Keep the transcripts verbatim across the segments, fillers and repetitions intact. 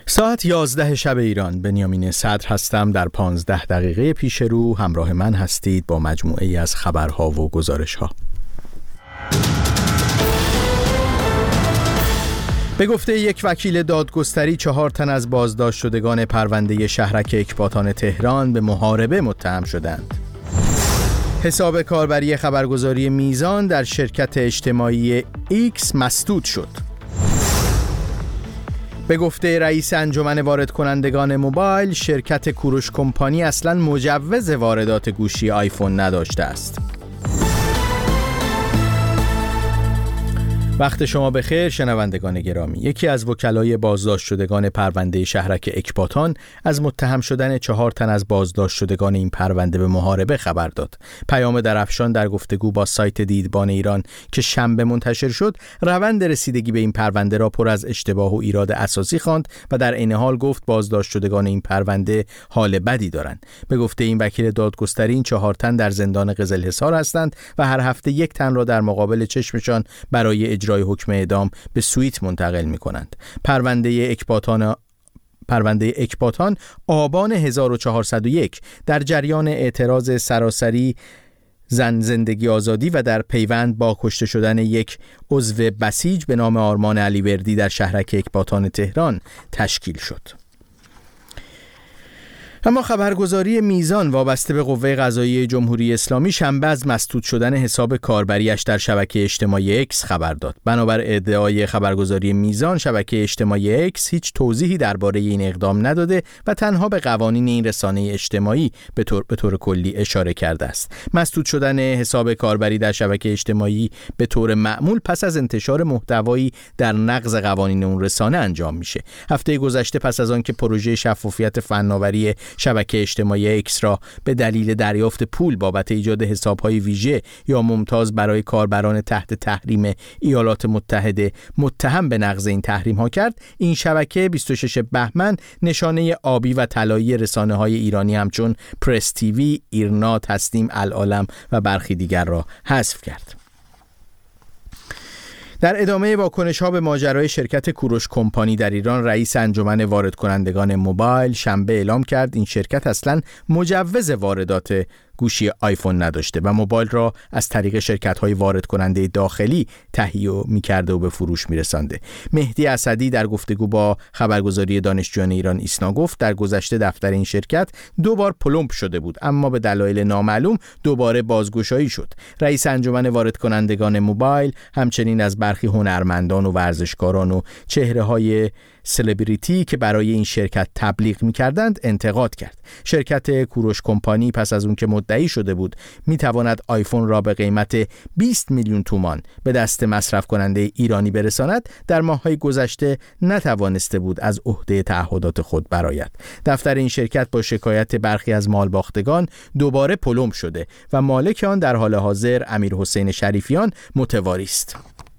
ساعت یازده شب ایران. بنیامین صدر هستم. در پانزده دقیقه پیش رو همراه من هستید با مجموعه‌ای از خبرها و گزارش‌ها. به گفته یک وکیل دادگستری، چهار تن از بازداشت شدگان پرونده شهرک اکباتان تهران به محاربه متهم شدند. حساب کاربری خبرگزاری میزان در شرکت اجتماعی ایکس مسدود شد. به گفته رئیس انجمن وارد کنندگان موبایل، شرکت کوروش کمپانی اصلاً مجوز واردات گوشی آیفون نداشته است. وقت شما بخیر شنوندگان گرامی. یکی از وکلای بازداشت شدگان پرونده شهرک اکباتان از متهم شدن چهار تن از بازداشت شدگان این پرونده به محاربه خبر داد. پیام درفشان در گفتگو با سایت دیدبان ایران که شنبه منتشر شد، روند رسیدگی به این پرونده را پر از اشتباه و ایراد اساسی خواند و در عین حال گفت بازداشت شدگان این پرونده حال بدی دارند. به گفته این وکیل دادگستری، این چهار تن در زندان قزلحصار هستند و هر هفته یک تن را در مقابل چشمشان برای اجرای حکم اعدام به سوئیت منتقل می کنند. پرونده اکباتان پرونده اکباتان آبان هزار و چهارصد و یک در جریان اعتراض سراسری زن زندگی آزادی و در پیوند با کشته شدن یک عضو بسیج به نام آرمان علیوردی در شهرک اکباتان تهران تشکیل شد. اما خبرگزاری میزان وابسته به قوه قضاییه جمهوری اسلامی شنبه از مسدود شدن حساب کاربریش در شبکه اجتماعی اکس خبر داد. بنابر ادعای خبرگزاری میزان، شبکه اجتماعی اکس هیچ توضیحی درباره این اقدام نداده و تنها به قوانین این رسانه اجتماعی به طور به طور کلی اشاره کرده است. مسدود شدن حساب کاربری در شبکه اجتماعی به طور معمول پس از انتشار محتوایی در نقض قوانین اون رسانه انجام میشه. هفته گذشته پس از آن که پروژه شفافیت فناوری شبکه اجتماعی اکس را به دلیل دریافت پول بابت ایجاد حساب‌های ویژه یا ممتاز برای کاربران تحت تحریم ایالات متحده متهم به نقض این تحریم‌ها کرد، این شبکه بیست و ششم بهمن نشانه آبی و طلایی رسانه‌های ایرانی همچون پرس تیوی، ایرنا، تسنیم، العالم و برخی دیگر را حذف کرد. در ادامه واکنش‌ها به ماجرای شرکت کوروش کمپانی در ایران، رئیس انجمن وارد کنندگان موبایل شنبه اعلام کرد این شرکت اصلاً مجوز واردات گوشی آیفون نداشته و موبایل را از طریق شرکت‌های وارد کننده داخلی تهیه می‌کرده و به فروش می‌رسانده. مهدی اسدی در گفتگو با خبرگزاری دانشجویان ایران ایسنا گفت در گذشته دفتر این شرکت دو بار پلمپ شده بود، اما به دلایل نامعلوم دوباره بازگشایی شد. رئیس انجمن وارد کنندگان موبایل همچنین از برخی هنرمندان و ورزشکاران و چهره‌های سلبریتی که برای این شرکت تبلیغ می‌کردند انتقاد کرد. شرکت کوروش کمپانی پس از اون که مدعی شده بود می‌تواند آیفون را به قیمت بیست میلیون تومان به دست مصرف کننده ایرانی برساند، در ماه‌های گذشته نتوانسته بود از عهده تعهدات خود برآید. دفتر این شرکت با شکایت برخی از مالباختگان دوباره پلمپ شده و مالک آن در حال حاضر امیرحسین شریفیان متواری است.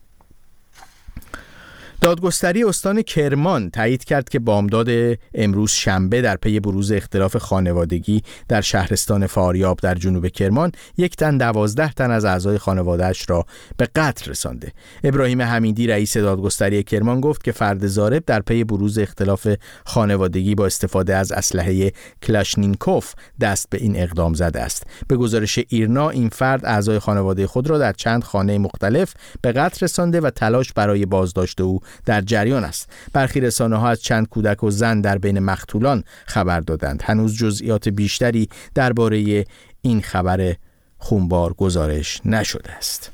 دادگستری استان کرمان تایید کرد که بامداد امروز شنبه در پی بروز اختلاف خانوادگی در شهرستان فاریاب در جنوب کرمان، یک تن دوازده تن از اعضای خانواده‌اش را به قتل رسانده. ابراهیم حمیدی رئیس دادگستری کرمان گفت که فرد ضارب در پی بروز اختلاف خانوادگی با استفاده از اسلحه کلاشنیکوف دست به این اقدام زده است. به گزارش ایرنا، این فرد اعضای خانواده خود را در چند خانه مختلف به قتل رسانده و تلاش برای بازداشت او در جریان است. برخی رسانه‌ها از چند کودک و زن در بین مقتولان خبر دادند. هنوز جزئیات بیشتری درباره این خبر خونبار گزارش نشده است.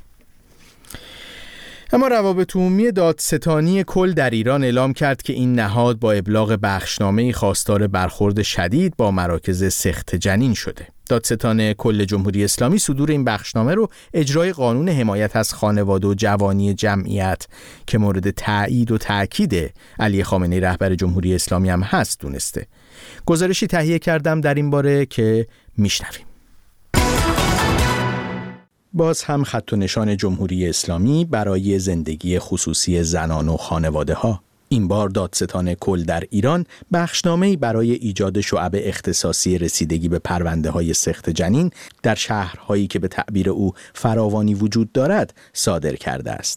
اما روابط عمومی دادستانی کل در ایران اعلام کرد که این نهاد با ابلاغ بخشنامه‌ای خواستار برخورد شدید با مراکز سخت جنین شده. دادستان کل جمهوری اسلامی صدور این بخشنامه رو اجرای قانون حمایت از خانواده و جوانی جمعیت که مورد تایید و تأکید علی خامنه‌ای رهبر جمهوری اسلامی هم هست دونسته. گزارشی تهیه کردم در این باره که میشنویم. باز هم خط و نشان جمهوری اسلامی برای زندگی خصوصی زنان و خانواده ها. این بار دادستان کل در ایران بخشنامه‌ای برای ایجاد شعب اختصاصی رسیدگی به پرونده‌های سخت جنین در شهرهایی که به تعبیر او فراوانی وجود دارد صادر کرده است.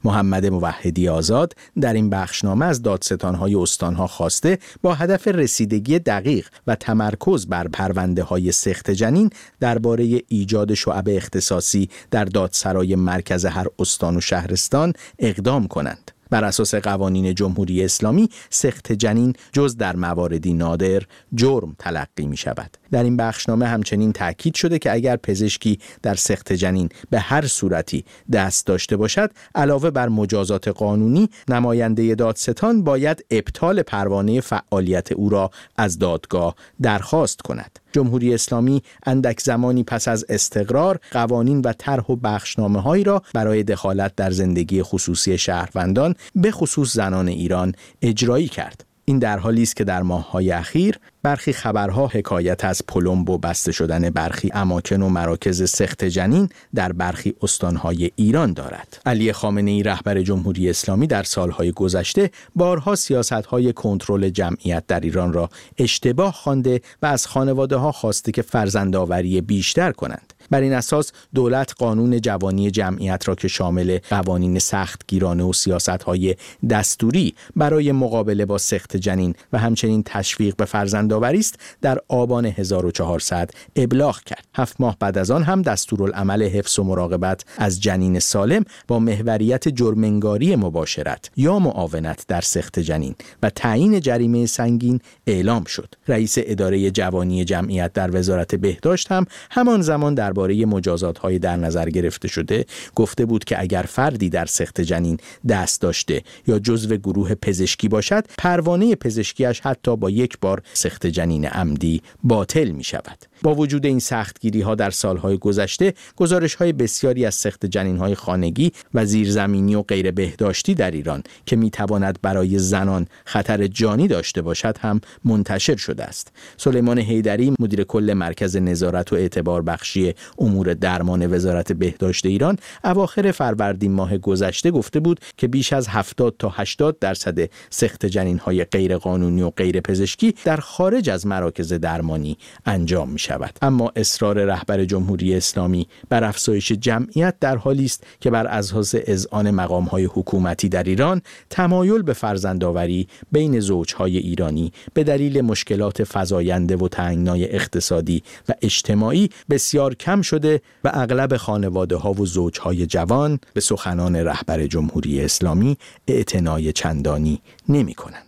محمد موحدی آزاد در این بخشنامه از دادستان‌های استان‌ها خواسته با هدف رسیدگی دقیق و تمرکز بر پرونده‌های سقط جنین درباره ایجاد شعب اختصاصی در دادسرای مرکز هر استان و شهرستان اقدام کنند. بر اساس قوانین جمهوری اسلامی سقط جنین جز در مواردی نادر جرم تلقی می شود. در این بخشنامه همچنین تأکید شده که اگر پزشکی در سقط جنین به هر صورتی دست داشته باشد، علاوه بر مجازات قانونی، نماینده دادستان باید ابطال پروانه فعالیت او را از دادگاه درخواست کند. جمهوری اسلامی اندک زمانی پس از استقرار قوانین و طرح و بخشنامه‌هایی را برای دخالت در زندگی خصوصی شهروندان به خصوص زنان ایران اجرایی کرد. این در حالی است که در ماه‌های اخیر برخی خبرها حکایت از پلمب و بسته شدن برخی اماکن و مراکز سقط جنین در برخی استانهای ایران دارد. علی خامنه‌ای رهبر جمهوری اسلامی در سالهای گذشته بارها سیاست‌های کنترل جمعیت در ایران را اشتباه خوانده و از خانواده‌ها خواسته که فرزندآوری بیشتر کنند. بر این اساس دولت قانون جوانی جمعیت را که شامل قوانین سختگیرانه و سیاست‌های دستوری برای مقابله با سقط جنین و همچنین تشویق به فرزندآوری است در آبان هزار و چهارصد ابلاغ کرد. هفت ماه بعد از آن هم دستورالعمل حفظ و مراقبت از جنین سالم با محوریت جرم‌انگاری مباشرت یا معاونت در سقط جنین و تعیین جریمه سنگین اعلام شد. رئیس اداره جوانی جمعیت در وزارت بهداشت هم همان زمان درباره مجازات‌های در نظر گرفته شده گفته بود که اگر فردی در سقط جنین دست داشته یا جزو گروه پزشکی باشد، پروانه پزشکیش حتی با یک بار سقط جنین عمدی باطل می شود. با وجود این سختگیری ها در سالهای گذشته، گزارش های بسیاری از سقط جنین های خانگی و زیرزمینی و غیر بهداشتی در ایران که می تواند برای زنان خطر جانی داشته باشد هم منتشر شده است. سلیمان حیدری مدیر کل مرکز نظارت و اعتبار بخشی امور درمان وزارت بهداشت ایران اواخر فروردین ماه گذشته گفته بود که بیش از هفتاد تا هشتاد درصد سقط جنین های غیر قانونی و غیر پزشکی در خارج از مراکز درمانی انجام می شود. اما اصرار رهبر جمهوری اسلامی بر افزایش جمعیت در حالی است که بر اساس اذعان مقام‌های حکومتی در ایران تمایل به فرزندآوری بین زوجهای ایرانی به دلیل مشکلات فزاینده و تنگنای اقتصادی و اجتماعی بسیار کم شده و اغلب خانواده‌ها و زوجهای جوان به سخنان رهبر جمهوری اسلامی اعتنای چندانی نمی‌کنند.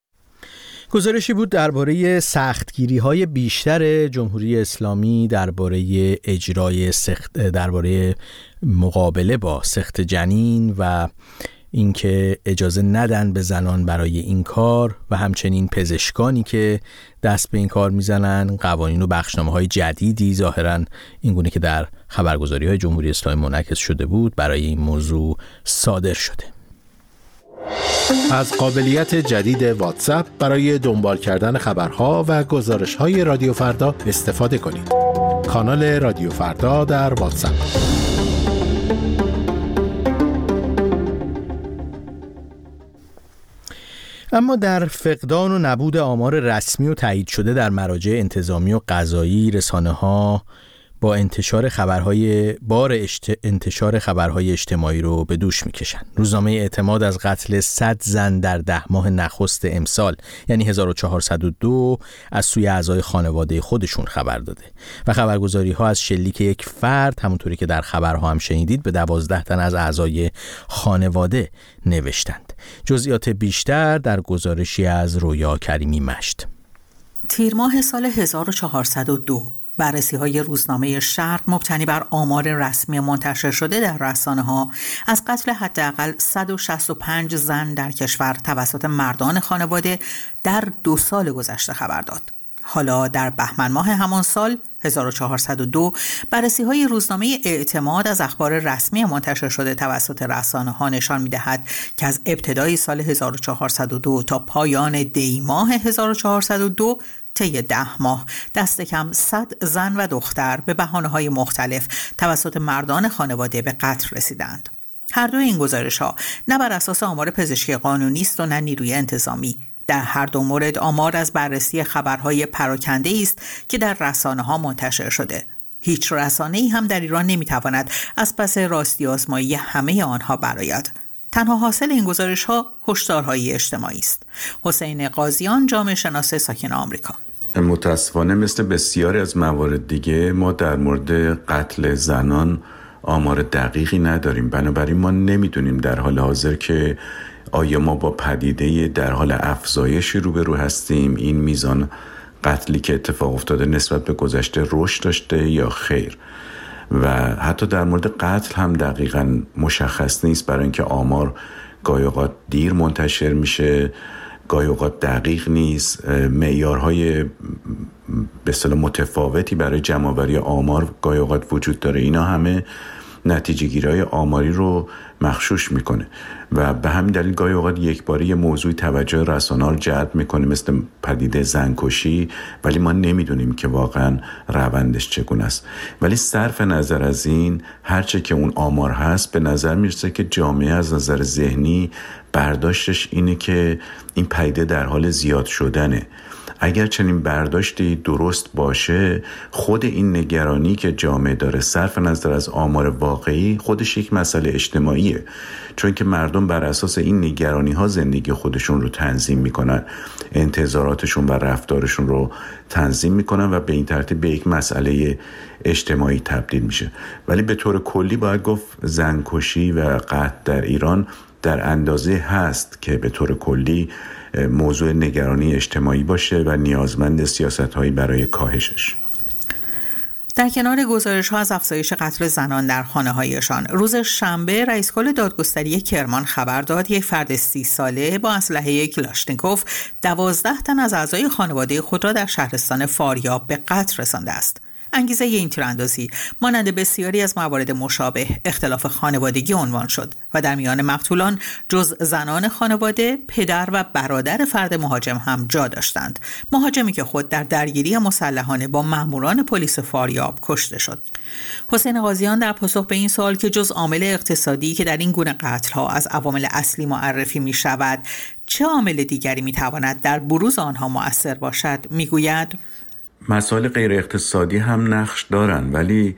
گزارشی بود درباره سختگیری‌های بیشتر جمهوری اسلامی درباره اجرای سخت درباره مقابله با سقط جنین و اینکه اجازه ندن به زنان برای این کار و همچنین پزشکانی که دست به این کار میزنن. قوانین و بخشنامه‌های جدیدی ظاهراً اینگونه که در خبرگزاری‌های جمهوری اسلامی منعکس شده بود برای این موضوع صادر شده. از قابلیت جدید واتساپ برای دنبال کردن خبرها و گزارش‌های رادیو فردا استفاده کنید. کانال رادیو فردا در واتساپ. اما در فقدان و نبود آمار رسمی و تایید شده در مراجع انتظامی و قضایی، رسانه‌ها با انتشار خبرهای بار اشت... انتشار خبرهای اجتماعی رو به دوش میکشن. روزنامه اعتماد از قتل صد زن در ده ماه نخست امسال یعنی هزار و چهارصد و دو از سوی اعضای خانواده خودشون خبر داده و خبرگزاری ها از شلیک یک فرد، همونطوری که در خبرها هم شنیدید، به دوازده تن از اعضای خانواده نوشتند. جزئیات بیشتر در گزارشی از رویا کریمی مشت. تیر ماه سال هزار و چهارصد و دو بررسی‌های روزنامه شرق مبتنی بر آمار رسمی منتشر شده در رسانه‌ها از قتل حداقل صد و شصت و پنج زن در کشور توسط مردان خانواده در دو سال گذشته خبر داد. حالا در بهمن ماه همان سال هزار و چهارصد و دو بررسی‌های روزنامه اعتماد از اخبار رسمی منتشر شده توسط رسانه‌ها نشان می‌دهد که از ابتدای سال هزار و چهارصد و دو تا پایان دی ماه هزار و چهارصد و دو طی ده ماه دست کم صد زن و دختر به بهانه‌های مختلف توسط مردان خانواده به قتل رسیدند. هر دو این گزارش‌ها نه بر اساس آمار پزشکی قانونی است و نه نیروی انتظامی. در هر دو مورد آمار از بررسی خبرهای پراکنده است که در رسانه‌ها منتشر شده. هیچ رسانه‌ای هم در ایران نمی‌تواند از پس راستی آزمایی همه آنها برآید. تنها حاصل این گزارش‌ها هشدارهای اجتماعی است. حسین قاضیان، جامعه شناس ساکن آمریکا: متاسفانه مثل بسیاری از موارد دیگه ما در مورد قتل زنان آمار دقیقی نداریم. بنابراین ما نمیدونیم در حال حاضر که آیا ما با پدیده در حال افزایشی روبرو هستیم، این میزان قتلی که اتفاق افتاده نسبت به گذشته رشد داشته یا خیر. و حتی در مورد قتل هم دقیقاً مشخص نیست، برای اینکه آمار گاهی اوقات دیر منتشر میشه، گاهی اوقات دقیق نیست، معیارهای به اصطلاح متفاوتی برای جمع‌آوری آمار گاهی اوقات وجود داره. اینا همه نتیجه گیری‌های آماری رو مغشوش میکنه و به همین دلیل گاهی اوقات یک باره یه موضوع توجه رسانه‌ها رو جلب میکنه، مثل پدیده زنکشی، ولی ما نمیدونیم که واقعا روندش چگونه است. ولی صرف نظر از این، هرچه که اون آمار هست، به نظر میرسه که جامعه از نظر ذهنی برداشتش اینه که این پدیده در حال زیاد شدنه. اگر چنین برداشتی درست باشه، خود این نگرانی که جامعه داره صرف نظر از آمار واقعی خودش یک مسئله اجتماعیه، چون که مردم بر اساس این نگرانی ها زندگی خودشون رو تنظیم میکنن، انتظاراتشون و رفتارشون رو تنظیم میکنن و به این ترتیب به یک مسئله اجتماعی تبدیل میشه. ولی به طور کلی باید گفت زنکشی و قتل در ایران در اندازه هست که به طور کلی موضوع نگرانی اجتماعی باشه و نیازمند سیاست‌هایی برای کاهشش. در کنار گزارش‌ها از افزایش قتل زنان در خانه‌هایشان، روز شنبه رئیس کل دادگستری کرمان خبر داد یک فرد سی ساله با اسلحه کلاشنیکوف دوازده تن از اعضای خانواده خود را در شهرستان فاریاب به قتل رسانده است. انگیزه این تیراندازی مانند بسیاری از موارد مشابه اختلاف خانوادگی عنوان شد و در میان مقتولان جز زنان خانواده، پدر و برادر فرد مهاجم هم جا داشتند. مهاجمی که خود در درگیری مسلحانه با ماموران پلیس فاریاب کشته شد. حسین قاضیان در پاسخ به این سوال که جز عامل اقتصادی که در این گونه قتل‌ها از عوامل اصلی معرفی می‌شود، چه عامل دیگری می‌تواند در بروز آنها مؤثر باشد، می‌گوید: مسائل غیر اقتصادی هم نقش دارن، ولی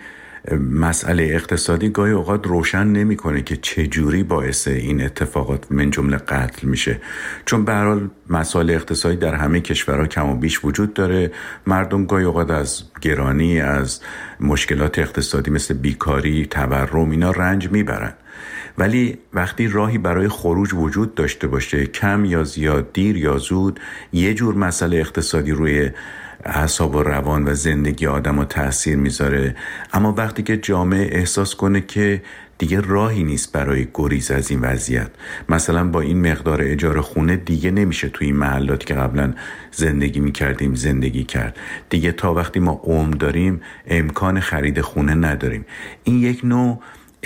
مسئله اقتصادی گاهی اوقات روشن نمی‌کنه که چجوری باعث این اتفاقات من جمله قتل میشه، چون به هر حال مسائل اقتصادی در همه کشورها کم و بیش وجود داره. مردم گاهی اوقات از گرانی، از مشکلات اقتصادی مثل بیکاری، تورم، اینا رنج میبرن. ولی وقتی راهی برای خروج وجود داشته باشه، کم یا زیاد، دیر یا زود، یه جور مسئله اقتصادی روی اعصاب و روان و زندگی آدم ها تأثیر میذاره. اما وقتی که جامعه احساس کنه که دیگه راهی نیست برای گریز از این وضعیت، مثلا با این مقدار اجاره خونه دیگه نمیشه توی این محلاتی که قبلا زندگی میکردیم زندگی کرد، دیگه تا وقتی ما عمر داریم امکان خرید خونه نداریم، این یک نوع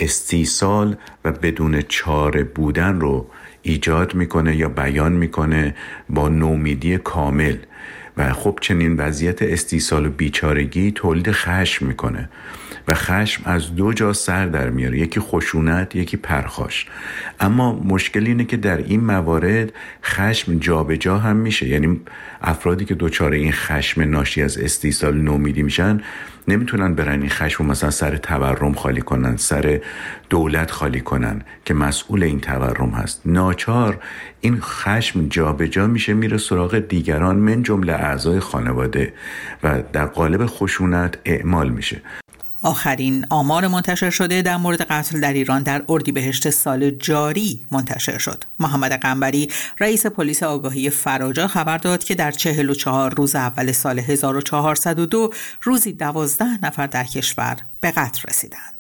استیصال و بدون چاره بودن رو ایجاد میکنه یا بیان میکنه با نومیدی کامل. و خب چنین وضعیت استیصال و بیچارگی تولید خشم میکنه و خشم از دو جا سر در میاره، یکی خشونت، یکی پرخاش. اما مشکل اینه که در این موارد خشم جا به جا هم میشه، یعنی افرادی که دچار این خشم ناشی از استیصال نومیدی میشن نمیتونن برن این خشم رو مثلا سر تورم خالی کنن، سر دولت خالی کنن که مسئول این تورم هست. ناچار این خشم جا به جا میشه، میره سراغ دیگران من جمله اعضای خانواده و در قالب خشونت اعمال میشه. آخرین آمار منتشر شده در مورد قتل در ایران در اردیبهشت سال جاری منتشر شد. محمد قنبری، رئیس پلیس آگاهی فراجا، خبر داد که در چهل و چهار روز اول سال هزار و چهارصد و دو روزی دوازده نفر در کشور به قتل رسیدند.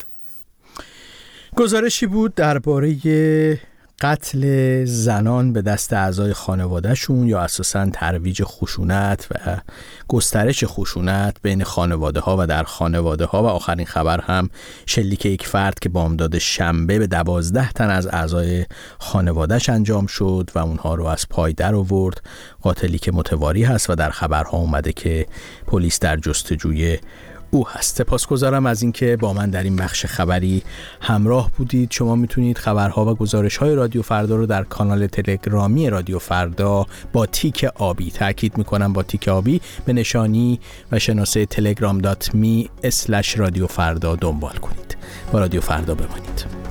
گزارشی بود درباره قتل زنان به دست اعضای خانوادهشون یا اساساً ترویج خشونت و گسترش خشونت بین خانواده ها و در خانواده ها. و آخرین خبر هم شلیک یک فرد که بامداد شنبه به دوازده تن از اعضای خانوادهش انجام شد و اونها رو از پای در آورد. قاتلی که متواری هست و در خبرها اومده که پلیس در جستجوی او هست. سپاسگزارم از اینکه با من در این بخش خبری همراه بودید. شما میتونید خبرها و گزارش‌های رادیو فردا رو در کانال تلگرامی رادیو فردا با تیک آبی، تاکید میکنم با تیک آبی، به نشانی و شناسه تلگرام دات می اسلش رادیو فردا دنبال کنید. با رادیو فردا بمانید.